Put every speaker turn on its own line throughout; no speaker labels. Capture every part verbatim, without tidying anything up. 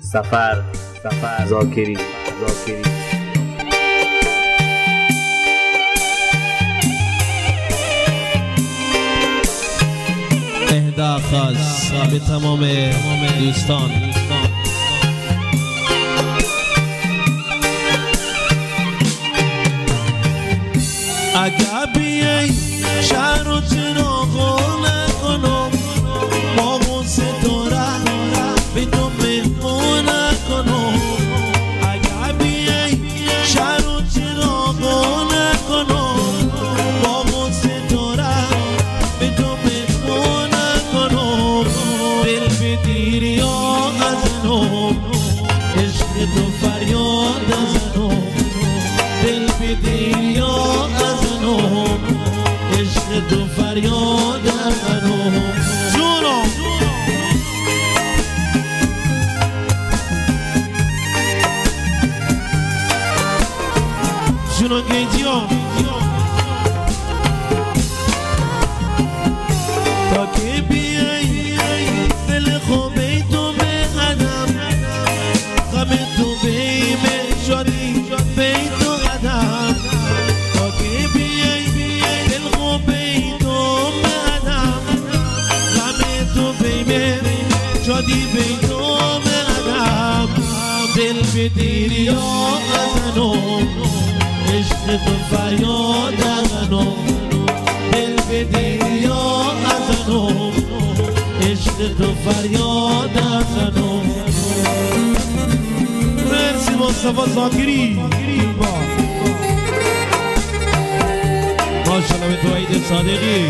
سفر سفر زاکری زاکری
اهدا خاص به تمام دوستان. اگر بیای شهر و چراغو نکنم با غصه تو را به تو مهمون نکنم. اگر بیای شهر و چراغو نکنم با غصه تو را به تو مهمون نکنم. دل بدیر یا ازنم عشق تو فریاد ازنم. دل بدیر یا عشق تو فریاد ازنم. جونو جونو گیجیو تا که بیایی دل خوبه تو بقدم غم تو بیمه شدی به تو قدم. تا که بیایی دل خوبه تو بقدم غم تو بیمه شدی به تو قدم. دل بدیر یا ازنم عشق تو فریاد ازنم. دل بدیر یا ازنم عشق تو فریاد ازنم. مرسی مصطفی زاکری ماشاءالله به تو عید صادقی.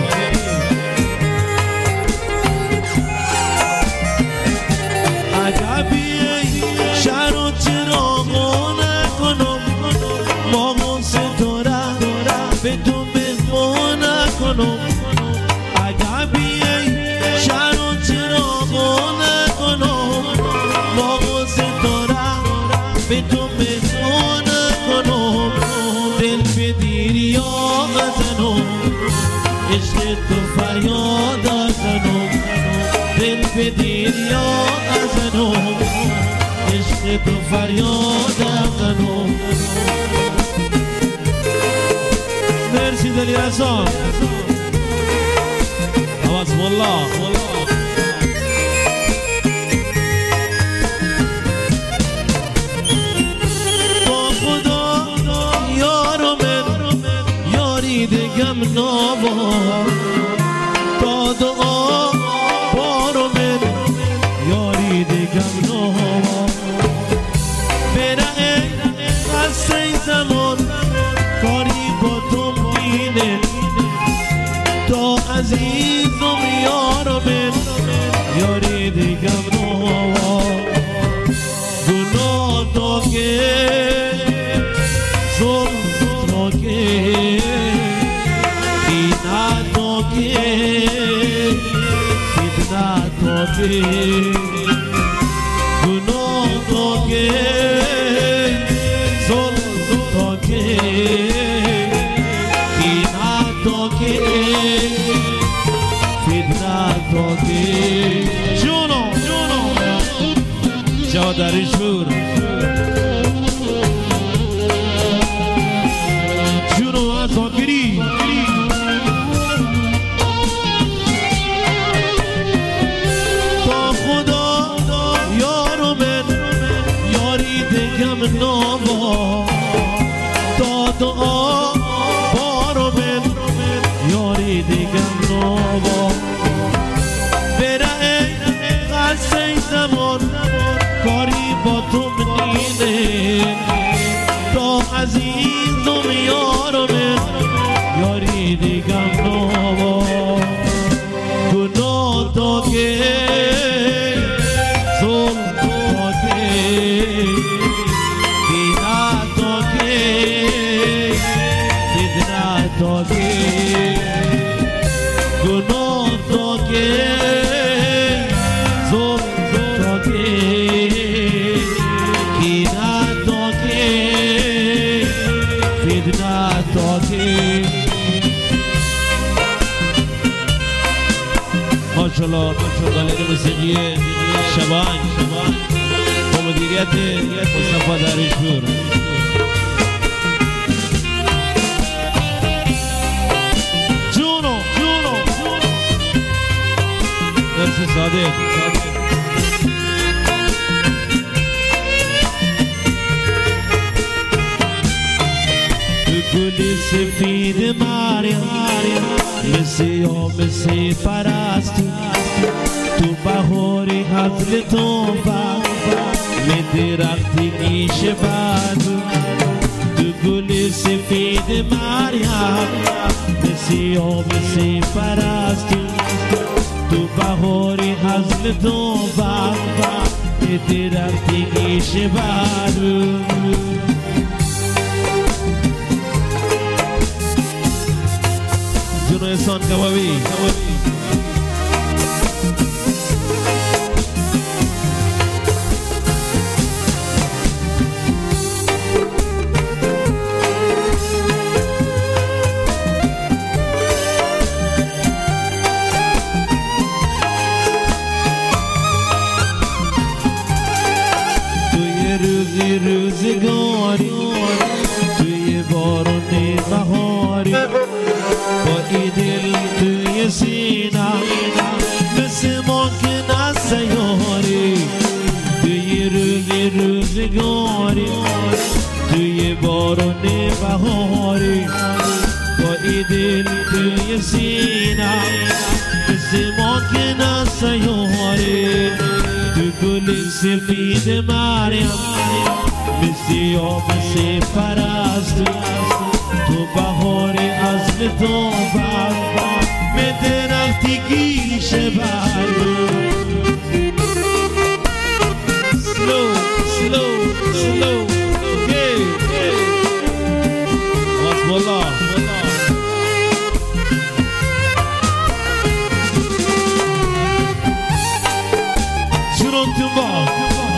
اگر بیایی شهر و چراغو نکنم با غصه تو را به تو مهمون نکنم. اگر بیایی شهر و چراغو نکنم با غصه تو را به تو مهمون نکنم. دل بدیر یا ازنم عشق تو فریاد ازنم. دل بدیر یا ازنم عشق تو فریاد ازنم. مرسی دلی رسان عوض والله. با خدا یارو من یاری دگم نوا تا دعا بارو من یاری دگم نوا. بره قصه زمان کاری با تو مینه تا عزیزم یارو من یاری دگم نوا. گناه تا که ظلم تا که بینا تا که فتنه تا که گناه تا که ظلم تا که بینا تا که فتنه تا که. جونو جونو جا در شور جونو زاکری. تا خدا یارو من یاری دگم نوا تا دعا بارو من یاری دگم نوا. بره قصه زمان کاری با تو منینه تا عزیزم یارو من یاری دگم نوا. گناه تا که ظلم تا که مدیریت مصطفی دریشپور. جونو جونو مرسی صادق. گل سفید مریم مثل یا مثل پرست تو بهاری حفل تو می درختی نیشه بد تو گل سفید مریم مثل یا مثل پرست تو بهاری حفل تو می درختی نیشه بد. جنو احسان کبابی توی روزی روزگاری توی بارون بهاری با ای دل توی سینه مثل ما که نسیاری توی روی روزگاری توی بارون بهاری با ای دل توی سینه مثل ما که نسیاری تو گل سفید مریم مثل یا مثل پرست تو بهار اصل تو بر به درختی گیشه بر. سلو سلو سلو اوکی بسم الله. شروع تنبا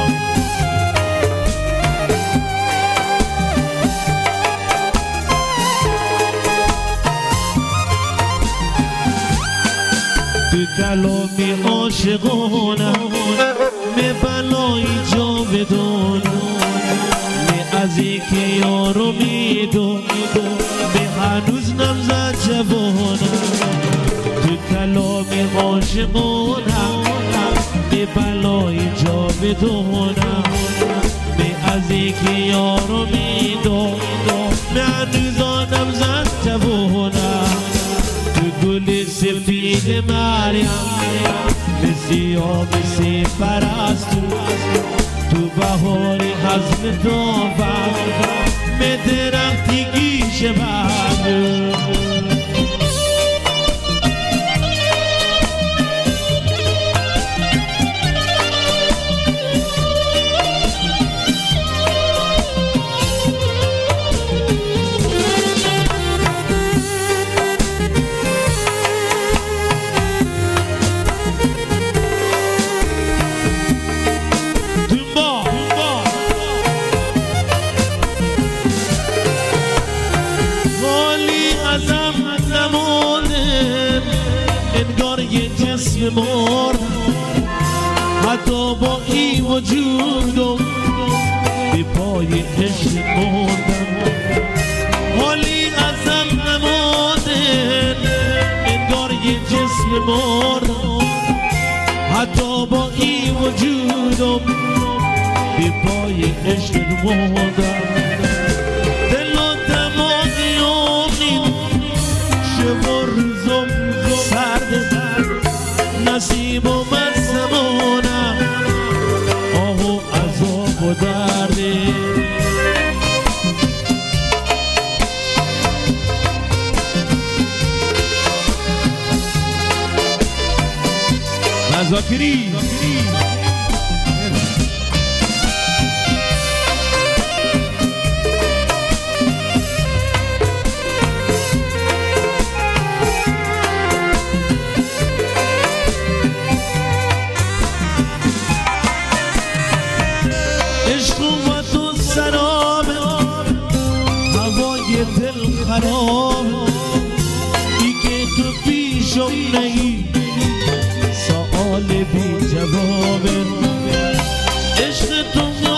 کلامی عاشقانه می بلای جاودان می از اینکه یارو میدون می هنوز نمزد جوانه تو کلامی عاشقانه می بلای جاودانه می از اینکه یارو میدون می هنوز نمزد جوانه گل سفید مریم مثل یا مثل پرست تو بهاری حزم تو به درختی گیشه بر. مرد حتی با این وجودم به پای عشق مردم حالی ازم نماندن انگار یه جسم مرد حتی با این وجودم به پای عشق مردم دل و دماغی آمین شب و روزم سرد نصیب و من زمانم آه و عذاب و درده مذاکری خراب ای که تو پیشم نهی سوال بی جواب عشق تو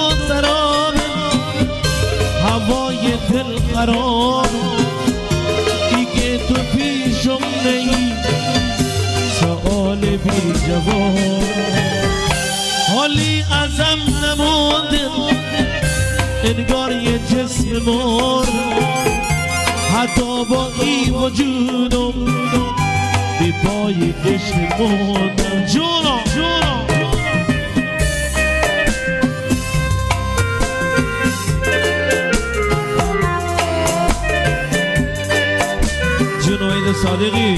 قرار دیگه تو پیشم نی سوال بی جواب حالی ازم نمونده انگار یه جسم مر حتی با این وجودم بی پای عشق موندم جونا جونا جنوید صادقی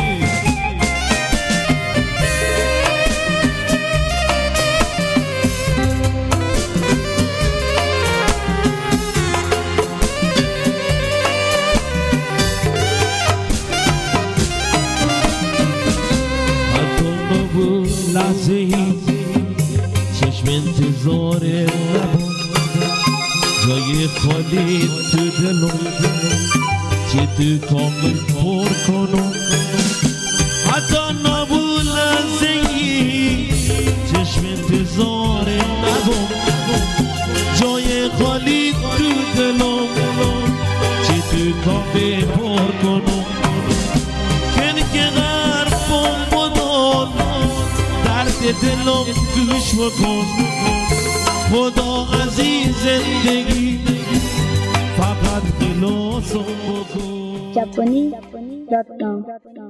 لحظه ای چشم انتظار نبود جای خالی تو دلم که تو کامل پر کنم حتی نبود لحظه ای چشم انتظار نبود جای خالی تو دلم که تو کامل پر کنم که غرفم بدون دلم گوش بکن خدا عزیز زندگی فقط خلاصم بکن
Japoni dot com